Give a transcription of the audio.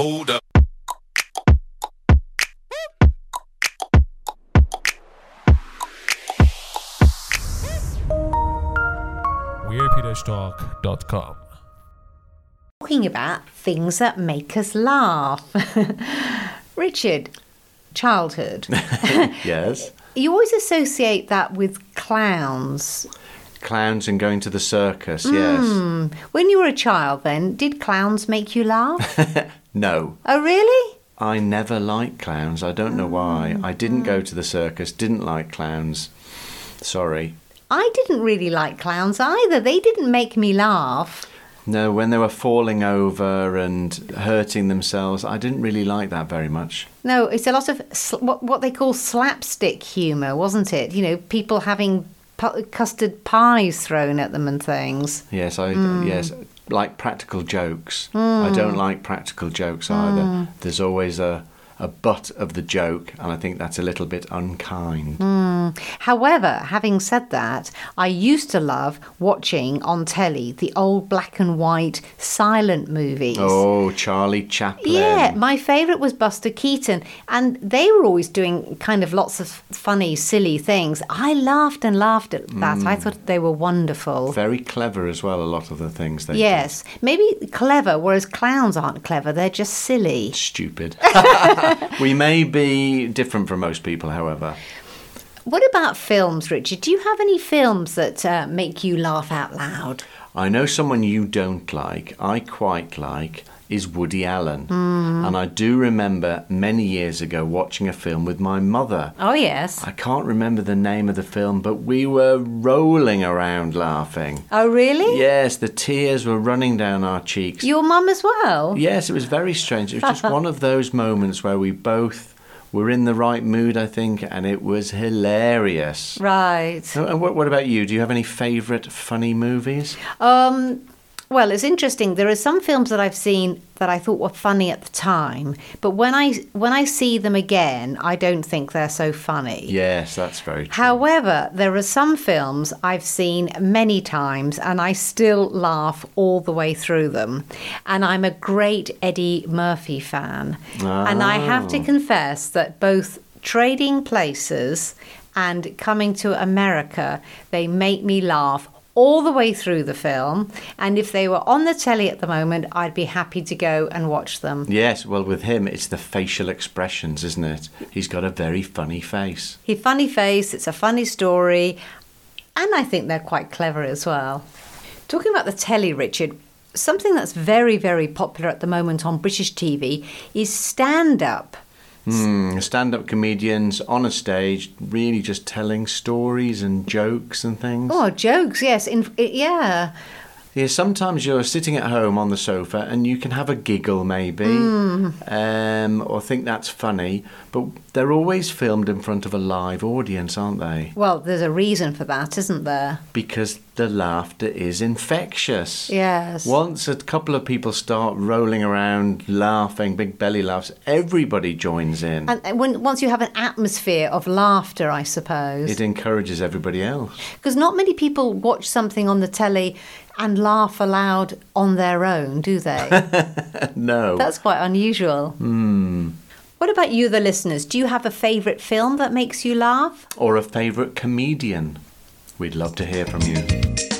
Hold up. weirdpeterstalk.com. Talking about things that make us laugh. Richard, childhood. Yes. You always associate that with clowns. Clowns and going to the circus, yes. When you were a child then, did clowns make you laugh? No. Oh, really? I never liked clowns. I don't know why. I didn't go to the circus, didn't like clowns. Sorry. I didn't really like clowns either. They didn't make me laugh. No, when they were falling over and hurting themselves, I didn't really like that very much. No, it's a lot of what they call slapstick humour, wasn't it? You know, people having custard pies thrown at them and things. Yes, yes, like practical jokes. I don't like practical jokes either. There's always a butt of the joke, and I think that's a little bit unkind. However, having said that, I used to love watching on telly the old black and white silent movies. Oh, Charlie Chaplin. Yeah, my favourite was Buster Keaton, and they were always doing kind of lots of funny, silly things. I laughed and laughed at that. I thought they were wonderful. Very clever as well, a lot of the things they Yes, maybe clever, whereas clowns aren't clever, they're just silly. did. Stupid. We may be different from most people, however. What about films, Richard? Do you have any films that make you laugh out loud? I know someone you don't like, I quite like, is Woody Allen. And I do remember many years ago watching a film with my mother. Oh, yes. I can't remember the name of the film, but we were rolling around laughing. Oh, really? Yes, the tears were running down our cheeks. Your mum as well? Yes, it was very strange. It was just one of those moments where we both were in the right mood, I think, and it was hilarious. Right. And what about you? Do you have any favourite funny movies? Well, it's interesting. There are some films that I've seen that I thought were funny at the time, but when I see them again, I don't think they're so funny. Yes, that's very true. However, there are some films I've seen many times and I still laugh all the way through them. And I'm a great Eddie Murphy fan. And I have to confess that both Trading Places and Coming to America, they make me laugh all the way through the film, and if they were on the telly at the moment, I'd be happy to go and watch them. Yes, well, with him, it's the facial expressions, isn't it? He's got a very funny face. Funny face, it's a funny story, and I think they're quite clever as well. Talking about the telly, Richard, something that's very, very popular at the moment on British TV is stand-up. Stand-up comedians on a stage, really just telling stories and jokes and things. Oh, jokes, yes. Yeah. Yeah, sometimes you're sitting at home on the sofa and you can have a giggle maybe, or think that's funny, but they're always filmed in front of a live audience, aren't they? Well, there's a reason for that, isn't there? Because the laughter is infectious. Yes. Once a couple of people start rolling around, laughing, big belly laughs, everybody joins in. And once you have an atmosphere of laughter, I suppose. It encourages everybody else. Because not many people watch something on the telly and laugh aloud on their own, do they? No. That's quite unusual. What about you, the listeners? Do you have a favourite film that makes you laugh? Or a favourite comedian? We'd love to hear from you.